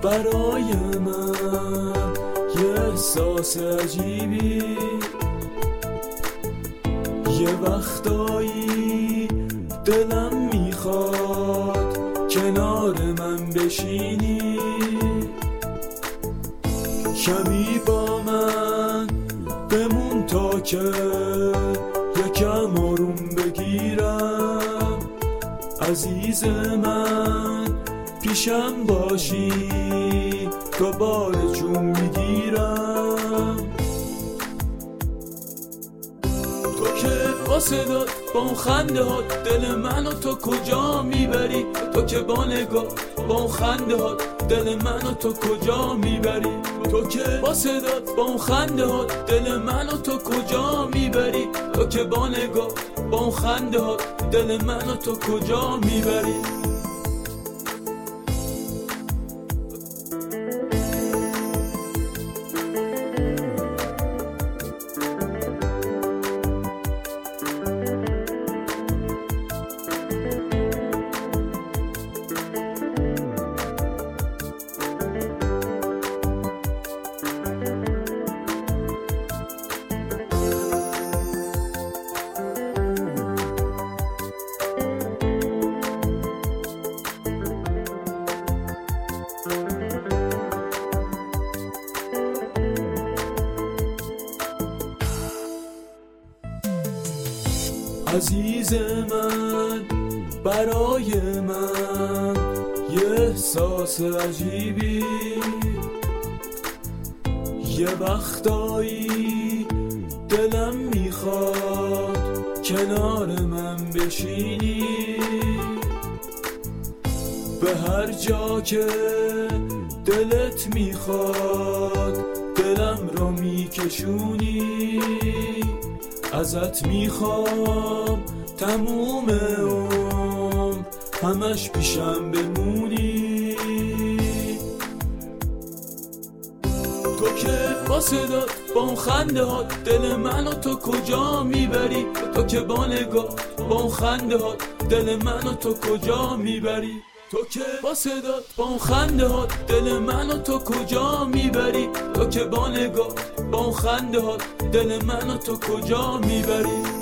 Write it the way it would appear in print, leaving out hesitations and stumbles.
برای من یه احساس عجیبی، یه وقتایی دلم میخواد کنار من بشینی، کمی با من بمون تا که یکم آروم بگیرم. عزیز من پیشم باشی تا بار جون میگیرم. تو که با صدات با اون خنده ها دل منو تو کجا میبری، تو که با نگاه با اون خنده ها دل منو تو کجا میبری، تو که با صدات با اون خنده ها دل منو تو کجا میبری، تو که با نگاه با اون خنده ها دل منو تو کجا میبری. عزیز من برای من یه احساس عجیبی، یه وقتایی دلم میخواد کنار من بشینی، به هر جا که دلت میخواد دلم رو میکشونی. ازت میخوام تموم عمر همش پیشم بمونی، تو که با صدات با اون خنده ها دل منو تو کجا میبری، تو که با نگاه با اون خنده ها دل منو تو کجا میبری، تو که با صدات با اون خنده ها دل منو تو کجا میبری، تو که با نگاه با اون خنده ها دل منو تو کجا میبری.